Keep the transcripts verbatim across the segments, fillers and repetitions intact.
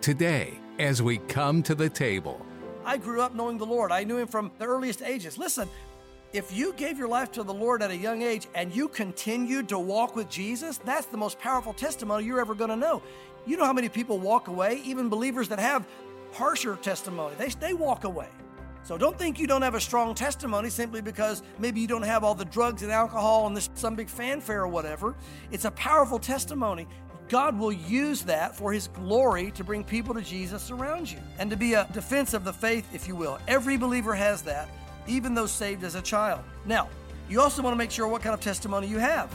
today as we come to the table. I grew up knowing the Lord. I knew Him from the earliest ages. Listen, if you gave your life to the Lord at a young age and you continued to walk with Jesus, that's the most powerful testimony you're ever going to know. You know how many people walk away, even believers that have harsher testimony, they, they walk away. So don't think you don't have a strong testimony simply because maybe you don't have all the drugs and alcohol and this some big fanfare or whatever. It's a powerful testimony. God will use that for His glory to bring people to Jesus around you and to be a defense of the faith, if you will. Every believer has that, even those saved as a child. Now, you also want to make sure what kind of testimony you have.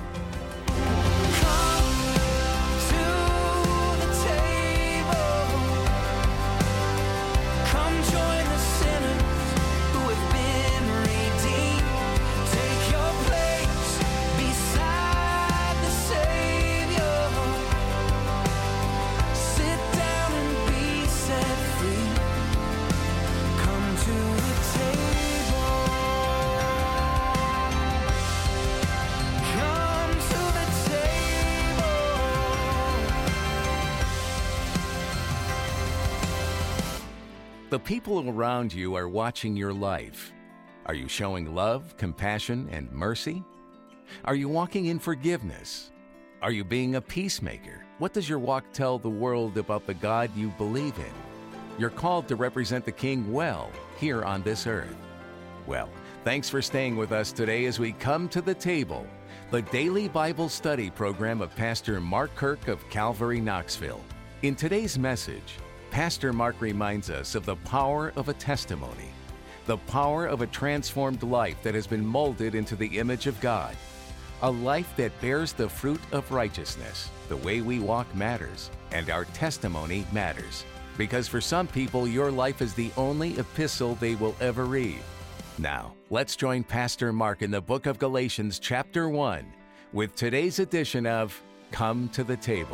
The people around you are watching your life. Are you showing love, compassion, and mercy? Are you walking in forgiveness? Are you being a peacemaker? What does your walk tell the world about the God you believe in? You're called to represent the King well here on this earth. Well, thanks for staying with us today as we come to the table, the daily Bible study program of Pastor Mark Kirk of Calvary, Knoxville. In today's message, Pastor Mark reminds us of the power of a testimony, the power of a transformed life that has been molded into the image of God, a life that bears the fruit of righteousness. The way we walk matters, and our testimony matters, because for some people, your life is the only epistle they will ever read. Now, let's join Pastor Mark in the book of Galatians chapter one with today's edition of Come to the Table.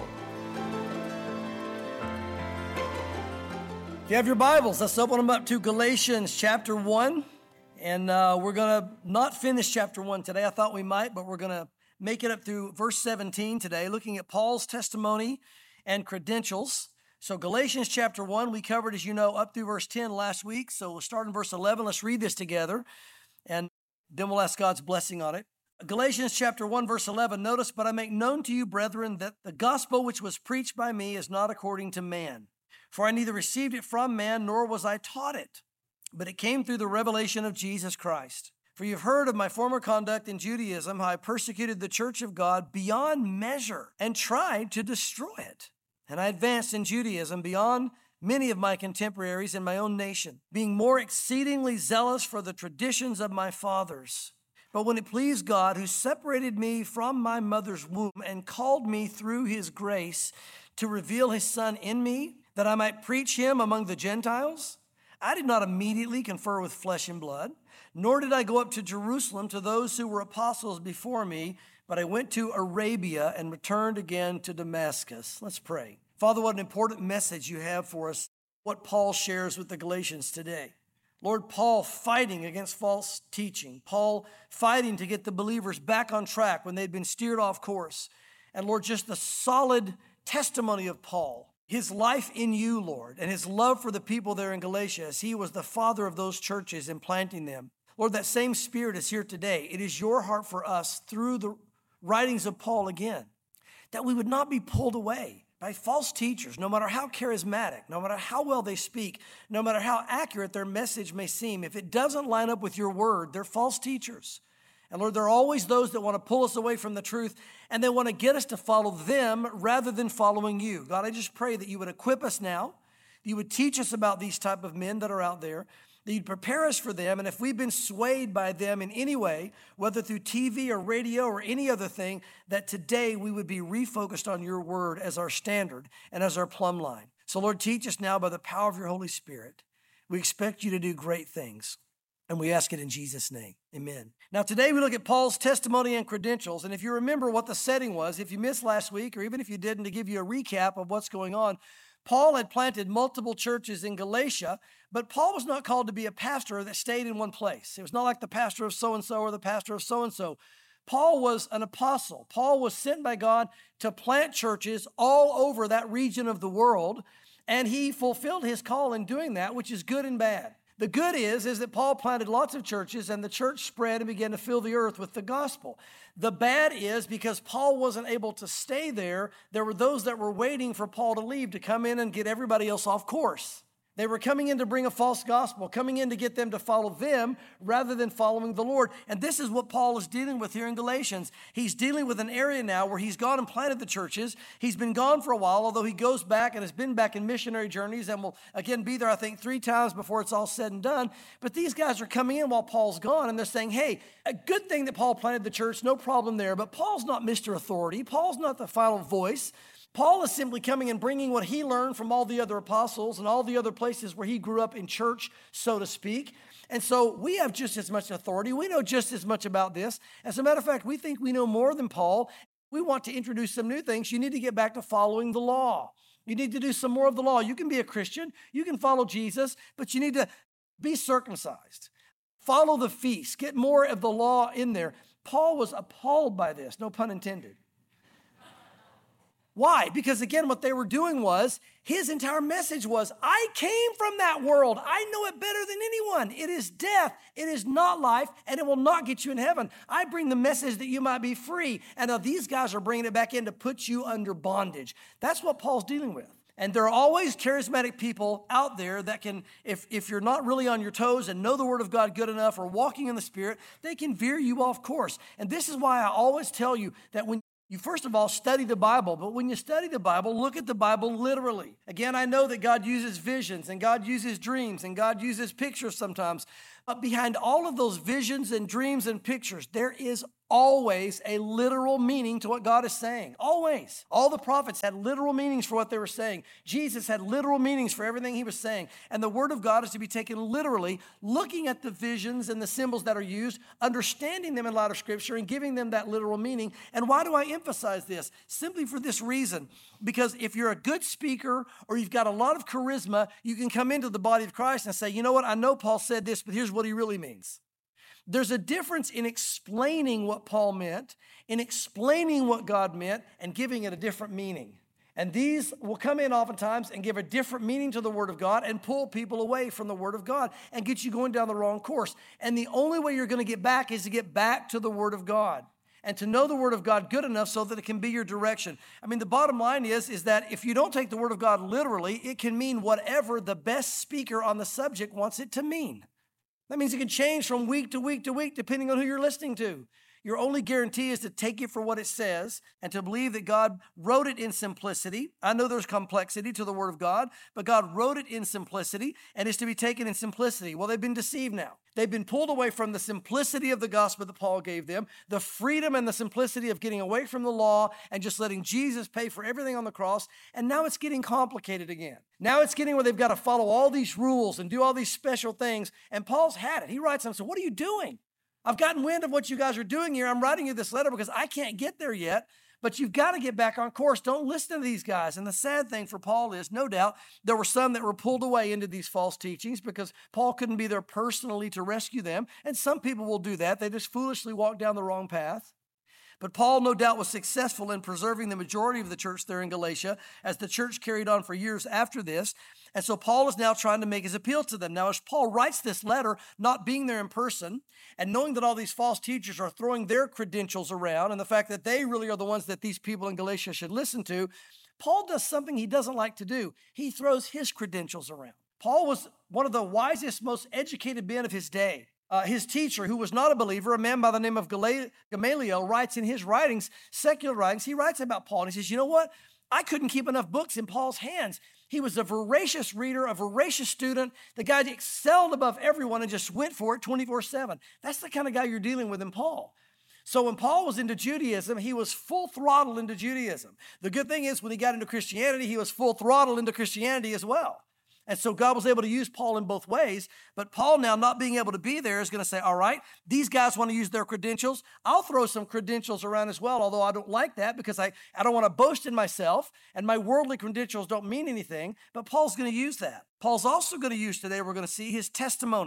If you have your Bibles, let's open them up to Galatians chapter one. And uh, we're going to not finish chapter one today. I thought we might, but we're going to make it up through verse seventeen today, looking at Paul's testimony and credentials. So Galatians chapter one, we covered, as you know, up through verse ten last week. So we'll start in verse eleven. Let's read this together, and then we'll ask God's blessing on it. Galatians chapter one, verse eleven, notice, "But I make known to you, brethren, that the gospel which was preached by me is not according to man. For I neither received it from man, nor was I taught it, but it came through the revelation of Jesus Christ. For you've heard of my former conduct in Judaism, how I persecuted the church of God beyond measure and tried to destroy it. And I advanced in Judaism beyond many of my contemporaries in my own nation, being more exceedingly zealous for the traditions of my fathers. But when it pleased God, who separated me from my mother's womb and called me through His grace to reveal His Son in me, that I might preach Him among the Gentiles, I did not immediately confer with flesh and blood, nor did I go up to Jerusalem to those who were apostles before me, but I went to Arabia and returned again to Damascus." Let's pray. Father, what an important message you have for us, what Paul shares with the Galatians today. Lord, Paul fighting against false teaching, Paul fighting to get the believers back on track when they'd been steered off course. And Lord, just the solid testimony of Paul, his life in you, Lord, and his love for the people there in Galatia as he was the father of those churches and planting them. Lord, that same spirit is here today. It is your heart for us through the writings of Paul again, that we would not be pulled away by false teachers, no matter how charismatic, no matter how well they speak, no matter how accurate their message may seem. If it doesn't line up with your word, they're false teachers. And Lord, there are always those that want to pull us away from the truth, and they want to get us to follow them rather than following you. God, I just pray that you would equip us now, that you would teach us about these type of men that are out there, that you'd prepare us for them, and if we've been swayed by them in any way, whether through T V or radio or any other thing, that today we would be refocused on your word as our standard and as our plumb line. So Lord, teach us now by the power of your Holy Spirit. We expect you to do great things. And we ask it in Jesus' name. Amen. Now, today we look at Paul's testimony and credentials. And if you remember what the setting was, if you missed last week, or even if you didn't, to give you a recap of what's going on, Paul had planted multiple churches in Galatia, but Paul was not called to be a pastor that stayed in one place. It was not like the pastor of so-and-so or the pastor of so-and-so. Paul was an apostle. Paul was sent by God to plant churches all over that region of the world, and he fulfilled his call in doing that, which is good and bad. The good is, is that Paul planted lots of churches, and the church spread and began to fill the earth with the gospel. The bad is, because Paul wasn't able to stay there, there were those that were waiting for Paul to leave to come in and get everybody else off course. They were coming in to bring a false gospel, coming in to get them to follow them rather than following the Lord. And this is what Paul is dealing with here in Galatians. He's dealing with an area now where he's gone and planted the churches. He's been gone for a while, although he goes back and has been back in missionary journeys and will again be there, I think, three times before it's all said and done. But these guys are coming in while Paul's gone, and they're saying, hey, a good thing that Paul planted the church, no problem there, but Paul's not Mister Authority. Paul's not the final voice. Paul is simply coming and bringing what he learned from all the other apostles and all the other places where he grew up in church, so to speak. And so we have just as much authority. We know just as much about this. As a matter of fact, we think we know more than Paul. We want to introduce some new things. You need to get back to following the law. You need to do some more of the law. You can be a Christian. You can follow Jesus, but you need to be circumcised. Follow the feast. Get more of the law in there. Paul was appalled by this, no pun intended. Why? Because again, what they were doing was, his entire message was, I came from that world. I know it better than anyone. It is death. It is not life, and it will not get you in heaven. I bring the message that you might be free. And now these guys are bringing it back in to put you under bondage. That's what Paul's dealing with. And there are always charismatic people out there that can, if, if you're not really on your toes and know the Word of God good enough or walking in the Spirit, they can veer you off course. And this is why I always tell you that when you first of all study the Bible, but when you study the Bible, look at the Bible literally. Again, I know that God uses visions and God uses dreams and God uses pictures sometimes, but behind all of those visions and dreams and pictures, there is always a literal meaning to what God is saying. Always. All the prophets had literal meanings for what they were saying. Jesus had literal meanings for everything he was saying. And the Word of God is to be taken literally, looking at the visions and the symbols that are used, understanding them in light of Scripture, and giving them that literal meaning. And why do I emphasize this? Simply for this reason. Because if you're a good speaker or you've got a lot of charisma, you can come into the body of Christ and say, you know what, I know Paul said this, but here's what he really means. There's a difference in explaining what Paul meant, in explaining what God meant, and giving it a different meaning. And these will come in oftentimes and give a different meaning to the Word of God and pull people away from the Word of God and get you going down the wrong course. And the only way you're going to get back is to get back to the Word of God and to know the Word of God good enough so that it can be your direction. I mean, the bottom line is, is that if you don't take the Word of God literally, it can mean whatever the best speaker on the subject wants it to mean. That means it can change from week to week to week depending on who you're listening to. Your only guarantee is to take it for what it says and to believe that God wrote it in simplicity. I know there's complexity to the Word of God, but God wrote it in simplicity and is to be taken in simplicity. Well, they've been deceived now. They've been pulled away from the simplicity of the gospel that Paul gave them, the freedom and the simplicity of getting away from the law and just letting Jesus pay for everything on the cross. And now it's getting complicated again. Now it's getting where they've got to follow all these rules and do all these special things. And Paul's had it. He writes them, so what are you doing? I've gotten wind of what you guys are doing here. I'm writing you this letter because I can't get there yet, but you've got to get back on course. Don't listen to these guys. And the sad thing for Paul is, no doubt, there were some that were pulled away into these false teachings because Paul couldn't be there personally to rescue them. And some people will do that. They just foolishly walk down the wrong path. But Paul, no doubt, was successful in preserving the majority of the church there in Galatia as the church carried on for years after this. And so Paul is now trying to make his appeal to them. Now, as Paul writes this letter, not being there in person, and knowing that all these false teachers are throwing their credentials around, and the fact that they really are the ones that these people in Galatia should listen to, Paul does something he doesn't like to do. He throws his credentials around. Paul was one of the wisest, most educated men of his day. Uh, his teacher, who was not a believer, a man by the name of Gamaliel, writes in his writings, secular writings, he writes about Paul, and he says, you know what? I couldn't keep enough books in Paul's hands. He was a voracious reader, a voracious student. The guy excelled above everyone and just went for it twenty-four seven. That's the kind of guy you're dealing with in Paul. So when Paul was into Judaism, he was full throttle into Judaism. The good thing is when he got into Christianity, he was full throttle into Christianity as well. And so God was able to use Paul in both ways. But Paul now not being able to be there is going to say, all right, these guys want to use their credentials. I'll throw some credentials around as well, although I don't like that because I, I don't want to boast in myself and my worldly credentials don't mean anything. But Paul's going to use that. Paul's also going to use today, we're going to see his testimony.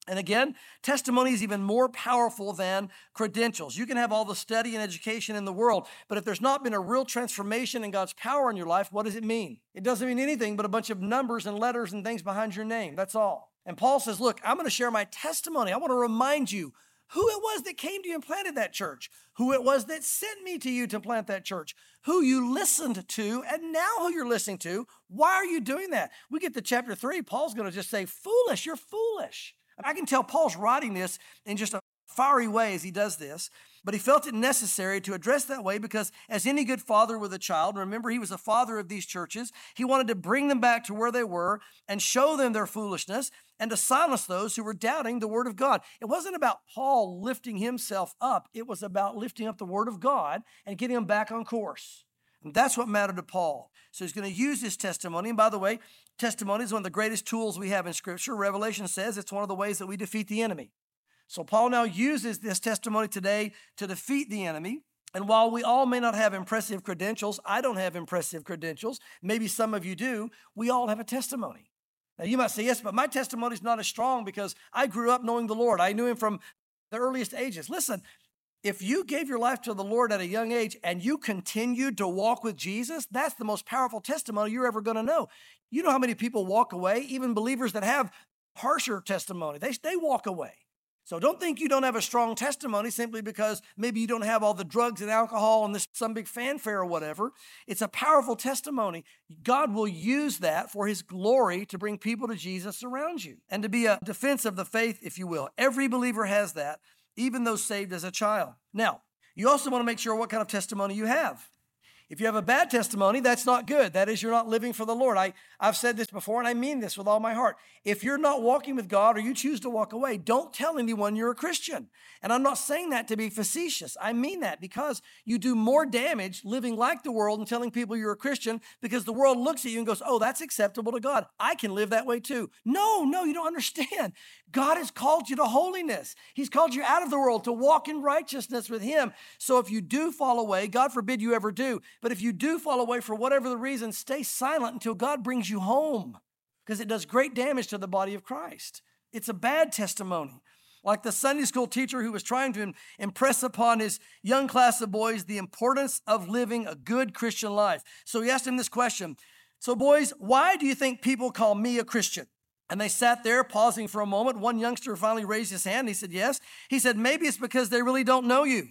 And again, testimony is even more powerful than credentials. You can have all the study and education in the world, but if there's not been a real transformation in God's power in your life, what does it mean? It doesn't mean anything but a bunch of numbers and letters and things behind your name. That's all. And Paul says, look, I'm going to share my testimony. I want to remind you who it was that came to you and planted that church, who it was that sent me to you to plant that church, who you listened to, and now who you're listening to. Why are you doing that? We get to chapter three, Paul's going to just say, foolish, you're foolish. I can tell Paul's writing this in just a fiery way as he does this, but he felt it necessary to address that way because as any good father with a child, remember he was a father of these churches, he wanted to bring them back to where they were and show them their foolishness and to silence those who were doubting the word of God. It wasn't about Paul lifting himself up. It was about lifting up the word of God and getting them back on course. And that's what mattered to Paul. So he's going to use his testimony. And by the way, testimony is one of the greatest tools we have in Scripture. Revelation says it's one of the ways that we defeat the enemy. So Paul now uses this testimony today to defeat the enemy. And while we all may not have impressive credentials, I don't have impressive credentials. Maybe some of you do. We all have a testimony. Now you might say, yes, but my testimony is not as strong because I grew up knowing the Lord. I knew him from the earliest ages. Listen, if you gave your life to the Lord at a young age and you continued to walk with Jesus, that's the most powerful testimony you're ever going to know. You know how many people walk away, even believers that have harsher testimony, they, they walk away. So don't think you don't have a strong testimony simply because maybe you don't have all the drugs and alcohol and this some big fanfare or whatever. It's a powerful testimony. God will use that for his glory to bring people to Jesus around you and to be a defense of the faith, if you will. Every believer has that, even those saved as a child. Now, you also want to make sure what kind of testimony you have. If you have a bad testimony, that's not good. That is, you're not living for the Lord. I, I've said this before, and I mean this with all my heart. If you're not walking with God or you choose to walk away, don't tell anyone you're a Christian. And I'm not saying that to be facetious. I mean that because you do more damage living like the world and telling people you're a Christian because the world looks at you and goes, oh, that's acceptable to God. I can live that way too. No, no, you don't understand. God has called you to holiness. He's called you out of the world to walk in righteousness with him. So if you do fall away, God forbid you ever do, but if you do fall away for whatever the reason, stay silent until God brings you home because it does great damage to the body of Christ. It's a bad testimony. Like the Sunday school teacher who was trying to impress upon his young class of boys the importance of living a good Christian life. So he asked him this question. So boys, why do you think people call me a Christian? And they sat there pausing for a moment. One youngster finally raised his hand. He said, yes. He said, maybe it's because they really don't know you.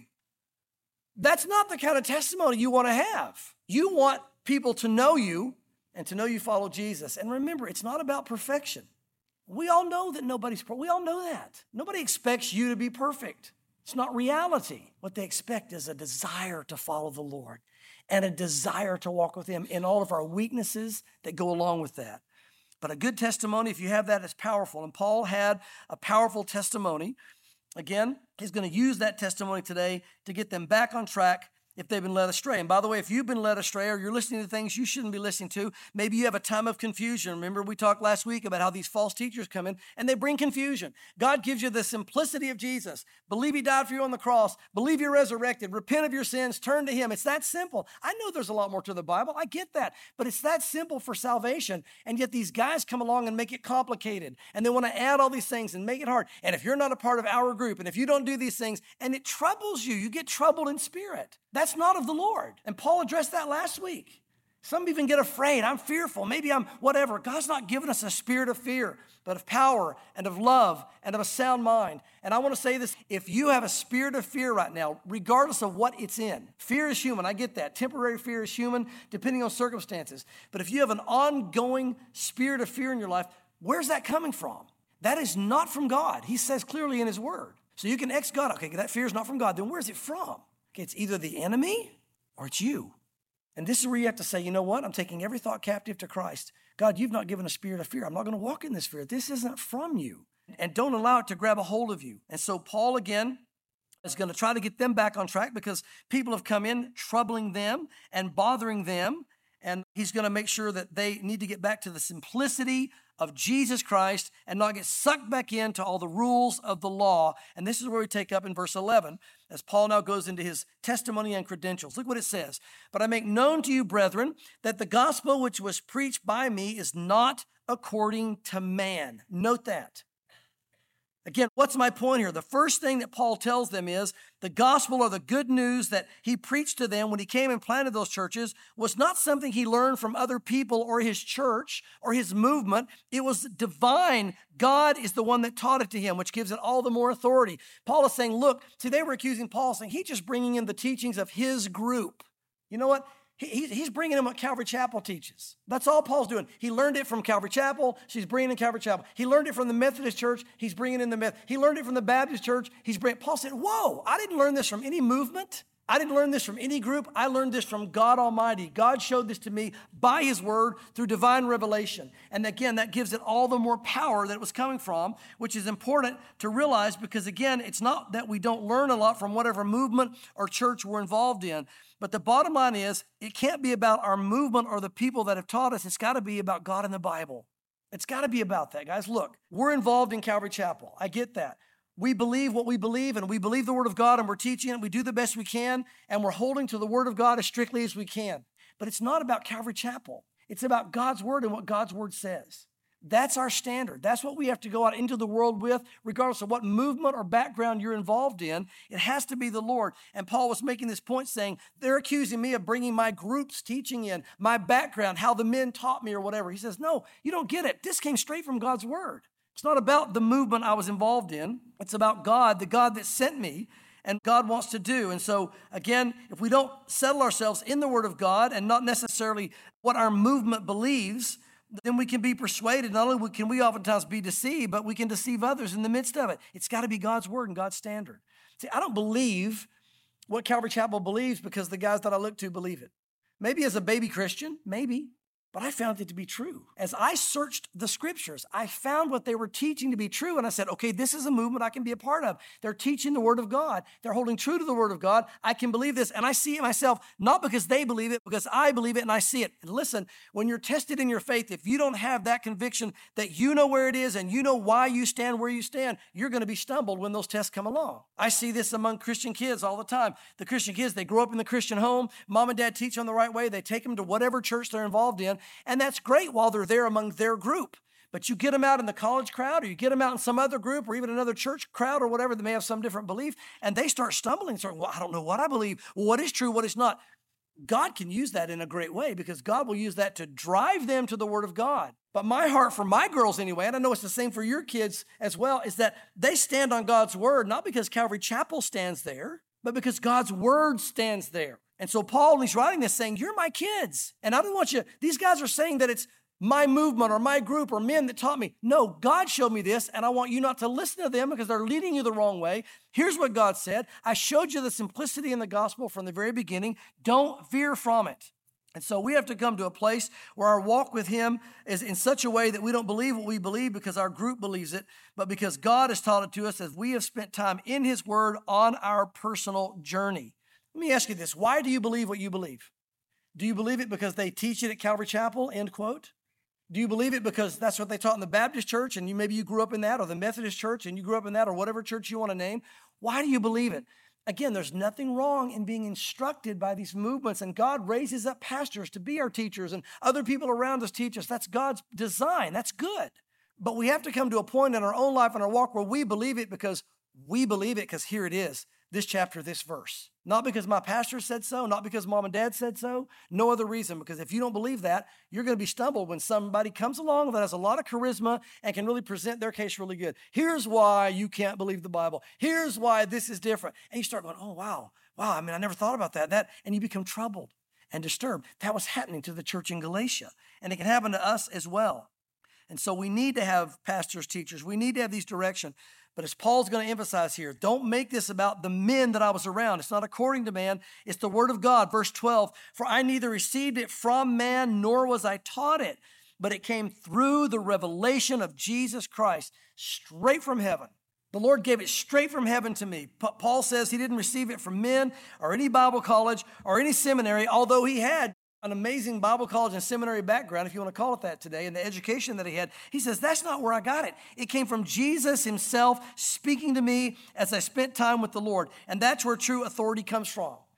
That's not the kind of testimony you want to have. You want people to know you and to know you follow Jesus. And remember, it's not about perfection. We all know that nobody's perfect. We all know that. Nobody expects you to be perfect. It's not reality. What they expect is a desire to follow the Lord and a desire to walk with him in all of our weaknesses that go along with that. But a good testimony, if you have that, is powerful. And Paul had a powerful testimony. Again, he's going to use that testimony today to get them back on track if they've been led astray. And by the way, if you've been led astray or you're listening to things you shouldn't be listening to, maybe you have a time of confusion. Remember, we talked last week about how these false teachers come in and they bring confusion. God gives you the simplicity of Jesus. Believe he died for you on the cross. Believe you're resurrected. Repent of your sins. Turn to him. It's that simple. I know there's a lot more to the Bible. I get that. But it's that simple for salvation. And yet these guys come along and make it complicated. And they want to add all these things and make it hard. And if you're not a part of our group, and if you don't do these things, and it troubles you, you get troubled in spirit. That's not of the Lord. And Paul addressed that last week. Some even get afraid. I'm fearful. Maybe I'm whatever. God's not given us a spirit of fear, but of power and of love and of a sound mind. And I want to say this. If you have a spirit of fear right now, regardless of what it's in, fear is human. I get that. Temporary fear is human, depending on circumstances. But if you have an ongoing spirit of fear in your life, where's that coming from? That is not from God. He says clearly in his word. So you can ex God. Okay, that fear is not from God. Then where's it from? It's either the enemy or it's you. And this is where you have to say, you know what? I'm taking every thought captive to Christ. God, you've not given a spirit of fear. I'm not going to walk in this fear. This isn't from you. And don't allow it to grab a hold of you. And so Paul, again, is going to try to get them back on track because people have come in troubling them and bothering them. And he's going to make sure that they need to get back to the simplicity of Jesus Christ and not get sucked back into all the rules of the law. And this is where we take up in verse eleven, as Paul now goes into his testimony and credentials. Look what it says. But I make known to you, brethren, that the gospel which was preached by me is not according to man. Note that. Again, what's my point here? The first thing that Paul tells them is the gospel or the good news that he preached to them when he came and planted those churches was not something he learned from other people or his church or his movement. It was divine. God is the one that taught it to him, which gives it all the more authority. Paul is saying, look, see, they were accusing Paul, saying he's just bringing in the teachings of his group. You know what? He, he's bringing in what Calvary Chapel teaches. That's all Paul's doing. He learned it from Calvary Chapel. So he's bringing in Calvary Chapel. He learned it from the Methodist Church. He's bringing in the Methodist. He learned it from the Baptist Church. He's bringing. Paul said, whoa, I didn't learn this from any movement. I didn't learn this from any group. I learned this from God Almighty. God showed this to me by his word through divine revelation. And again, that gives it all the more power that it was coming from, which is important to realize because again, it's not that we don't learn a lot from whatever movement or church we're involved in. But the bottom line is, it can't be about our movement or the people that have taught us. It's got to be about God and the Bible. It's got to be about that, guys. Look, we're involved in Calvary Chapel. I get that. We believe what we believe, and we believe the Word of God, and we're teaching it. We do the best we can, and we're holding to the Word of God as strictly as we can. But it's not about Calvary Chapel. It's about God's Word and what God's Word says. That's our standard. That's what we have to go out into the world with, regardless of what movement or background you're involved in. It has to be the Lord. And Paul was making this point saying, they're accusing me of bringing my group's teaching in, my background, how the men taught me or whatever. He says, no, you don't get it. This came straight from God's Word. It's not about the movement I was involved in. It's about God, the God that sent me, and God wants to do. And so, again, if we don't settle ourselves in the Word of God and not necessarily what our movement believes, then we can be persuaded. Not only can we oftentimes be deceived, but we can deceive others in the midst of it. It's got to be God's Word and God's standard. See, I don't believe what Calvary Chapel believes because the guys that I look to believe it. Maybe as a baby Christian, maybe. But I found it to be true. As I searched the scriptures, I found what they were teaching to be true. And I said, okay, this is a movement I can be a part of. They're teaching the Word of God. They're holding true to the Word of God. I can believe this. And I see it myself, not because they believe it, because I believe it and I see it. And listen, when you're tested in your faith, if you don't have that conviction that you know where it is and you know why you stand where you stand, you're going to be stumbled when those tests come along. I see this among Christian kids all the time. The Christian kids, they grow up in the Christian home. Mom and dad teach them the right way. They take them to whatever church they're involved in. And that's great while they're there among their group. But you get them out in the college crowd, or you get them out in some other group, or even another church crowd or whatever, that may have some different belief, and they start stumbling, start, well, I don't know what I believe. Well, what is true, what is not? God can use that in a great way because God will use that to drive them to the Word of God. But my heart for my girls anyway, and I know it's the same for your kids as well, is that they stand on God's Word, not because Calvary Chapel stands there, but because God's Word stands there. And so Paul, he's writing this saying, you're my kids. And I don't want you, these guys are saying that it's my movement or my group or men that taught me. No, God showed me this, and I want you not to listen to them because they're leading you the wrong way. Here's what God said. I showed you the simplicity in the gospel from the very beginning. Don't veer from it. And so we have to come to a place where our walk with him is in such a way that we don't believe what we believe because our group believes it, but because God has taught it to us as we have spent time in his word on our personal journey. Let me ask you this. Why do you believe what you believe? Do you believe it because they teach it at Calvary Chapel, end quote? Do you believe it because that's what they taught in the Baptist church and you maybe you grew up in that, or the Methodist church and you grew up in that, or whatever church you want to name? Why do you believe it? Again, there's nothing wrong in being instructed by these movements, and God raises up pastors to be our teachers and other people around us teach us. That's God's design. That's good. But we have to come to a point in our own life and our walk where we believe it because we believe it because here it is, this chapter, this verse. Not because my pastor said so, not because mom and dad said so, no other reason. Because if you don't believe that, you're going to be stumbled when somebody comes along that has a lot of charisma and can really present their case really good. Here's why you can't believe the Bible. Here's why this is different. And you start going, oh, wow, wow, I mean, I never thought about that. That, and you become troubled and disturbed. That was happening to the church in Galatia, and it can happen to us as well. And so we need to have pastors, teachers. We need to have these direction. But as Paul's going to emphasize here, don't make this about the men that I was around. It's not according to man. It's the word of God. Verse twelve, for I neither received it from man, nor was I taught it, but it came through the revelation of Jesus Christ, straight from heaven. The Lord gave it straight from heaven to me. P- Paul says he didn't receive it from men or any Bible college or any seminary, although he had an amazing Bible college and seminary background, if you want to call it that today, and the education that he had. He says, that's not where I got it. It came from Jesus himself speaking to me as I spent time with the Lord. And that's where true authority comes from.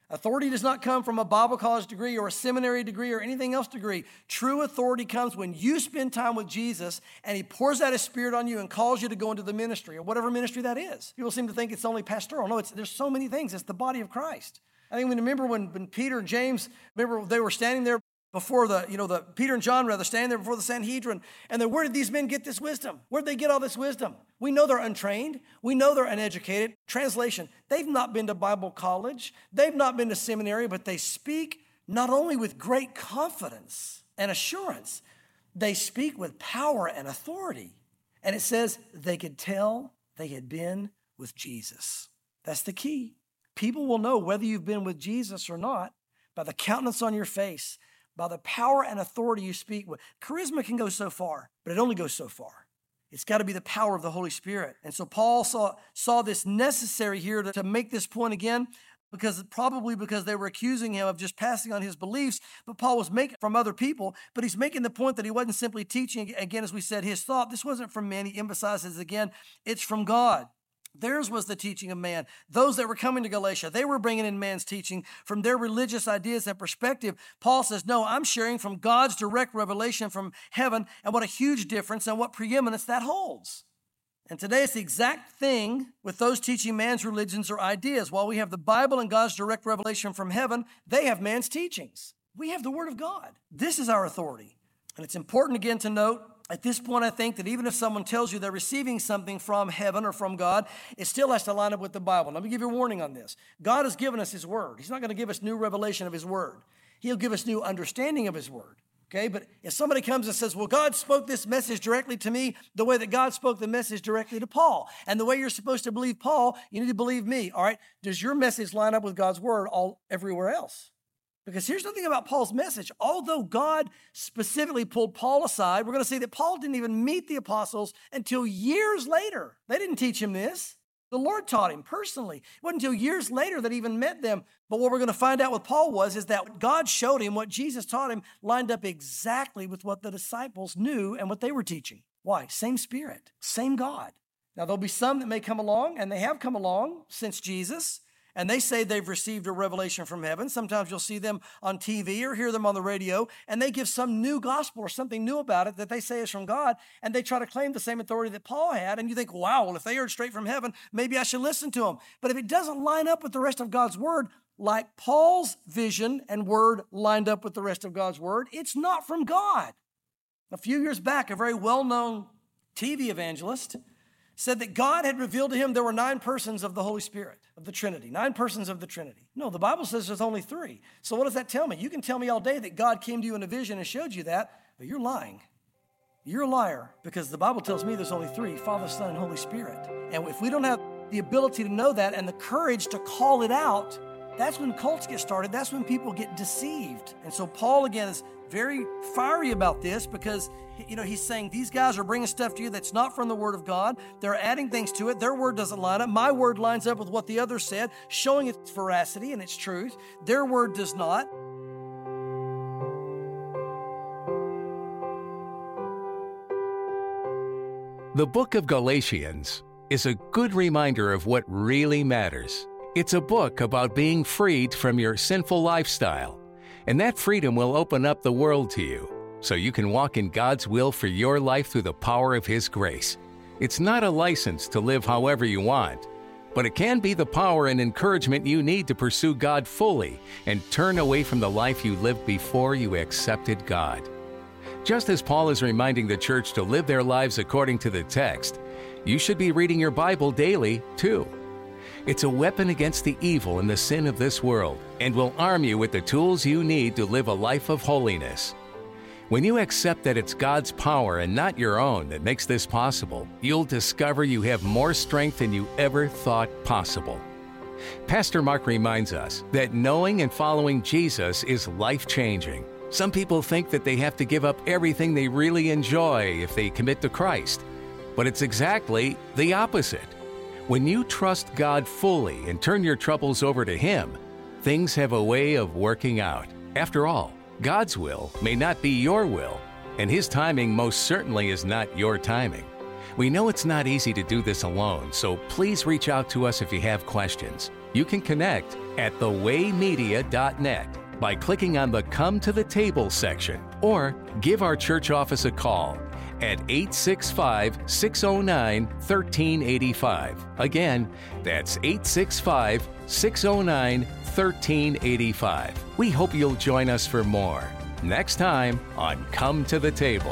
Authority does not come from a Bible college degree or a seminary degree or anything else degree. True authority comes when you spend time with Jesus and he pours out his Spirit on you and calls you to go into the ministry or whatever ministry that is. People seem to think it's only pastoral. No, it's, there's so many things. It's the body of Christ. I think we remember when, when Peter and James, remember they were standing there before the, you know, the Peter and John rather, standing there before the Sanhedrin, and then where did these men get this wisdom? Where did they get all this wisdom? We know they're untrained. We know they're uneducated. Translation, they've not been to Bible college. They've not been to seminary, but they speak not only with great confidence and assurance, they speak with power and authority. And it says they could tell they had been with Jesus. That's the key. People will know whether you've been with Jesus or not by the countenance on your face, by the power and authority you speak with. Charisma can go so far, but it only goes so far. It's got to be the power of the Holy Spirit. And so Paul saw, saw this necessary here to, to make this point again, because probably because they were accusing him of just passing on his beliefs, but Paul was making from other people, but he's making the point that he wasn't simply teaching, again, as we said, his thought. This wasn't from man. He emphasizes again, it's from God. Theirs was the teaching of man. Those that were coming to Galatia, they were bringing in man's teaching from their religious ideas and perspective. Paul says, no, I'm sharing from God's direct revelation from heaven, and what a huge difference and what preeminence that holds. And today it's the exact thing with those teaching man's religions or ideas. While we have the Bible and God's direct revelation from heaven, they have man's teachings. We have the Word of God. This is our authority. And it's important again to note, at this point, I think that even if someone tells you they're receiving something from heaven or from God, it still has to line up with the Bible. Let me give you a warning on this. God has given us His Word. He's not going to give us new revelation of His Word. He'll give us new understanding of His Word. Okay, but if somebody comes and says, well, God spoke this message directly to me the way that God spoke the message directly to Paul, and the way you're supposed to believe Paul, you need to believe me. All right, does your message line up with God's Word all everywhere else? Because here's the thing about Paul's message. Although God specifically pulled Paul aside, we're going to see that Paul didn't even meet the apostles until years later. They didn't teach him this. The Lord taught him personally. It wasn't until years later that he even met them. But what we're going to find out with Paul was is that God showed him what Jesus taught him lined up exactly with what the disciples knew and what they were teaching. Why? Same Spirit, same God. Now, there'll be some that may come along, and they have come along since Jesus, and they say they've received a revelation from heaven. Sometimes you'll see them on T V or hear them on the radio, and they give some new gospel or something new about it that they say is from God, and they try to claim the same authority that Paul had, and you think, wow, well, if they heard straight from heaven, maybe I should listen to them. But if it doesn't line up with the rest of God's Word, like Paul's vision and word lined up with the rest of God's Word, it's not from God. A few years back, a very well-known T V evangelist said that God had revealed to him there were nine persons of the Holy Spirit, of the Trinity, nine persons of the Trinity. No, the Bible says there's only three. So what does that tell me? You can tell me all day that God came to you in a vision and showed you that, but you're lying. You're a liar, because the Bible tells me there's only three, Father, Son, and Holy Spirit. And if we don't have the ability to know that and the courage to call it out, that's when cults get started. That's when people get deceived. And so Paul, again, is very fiery about this because, you know, he's saying these guys are bringing stuff to you that's not from the Word of God. They're adding things to it. Their word doesn't line up. My word lines up with what the other said, showing its veracity and its truth. Their word does not. The book of Galatians is a good reminder of what really matters. It's a book about being freed from your sinful lifestyle, and that freedom will open up the world to you, so you can walk in God's will for your life through the power of His grace. It's not a license to live however you want, but it can be the power and encouragement you need to pursue God fully and turn away from the life you lived before you accepted God. Just as Paul is reminding the church to live their lives according to the text, you should be reading your Bible daily, too. It's a weapon against the evil and the sin of this world, and will arm you with the tools you need to live a life of holiness. When you accept that it's God's power and not your own that makes this possible, you'll discover you have more strength than you ever thought possible. Pastor Mark reminds us that knowing and following Jesus is life-changing. Some people think that they have to give up everything they really enjoy if they commit to Christ, but it's exactly the opposite. When you trust God fully and turn your troubles over to Him, things have a way of working out. After all, God's will may not be your will, and His timing most certainly is not your timing. We know it's not easy to do this alone, so please reach out to us if you have questions. You can connect at the way media dot net by clicking on the Come to the Table section, or give our church office a call at eight six five, six oh nine, one three eight five. Again, that's eight six five, six oh nine, one three eight five. We hope you'll join us for more next time on Come to the Table.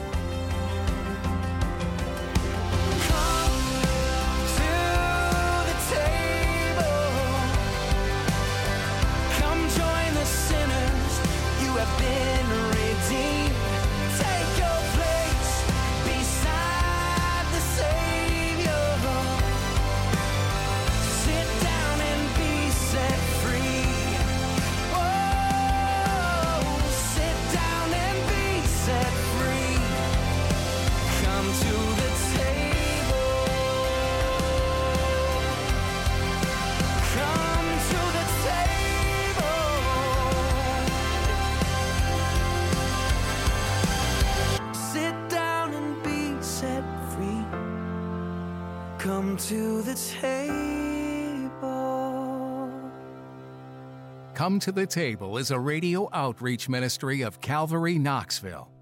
Come to the table. Come to the Table is a radio outreach ministry of Calvary Knoxville.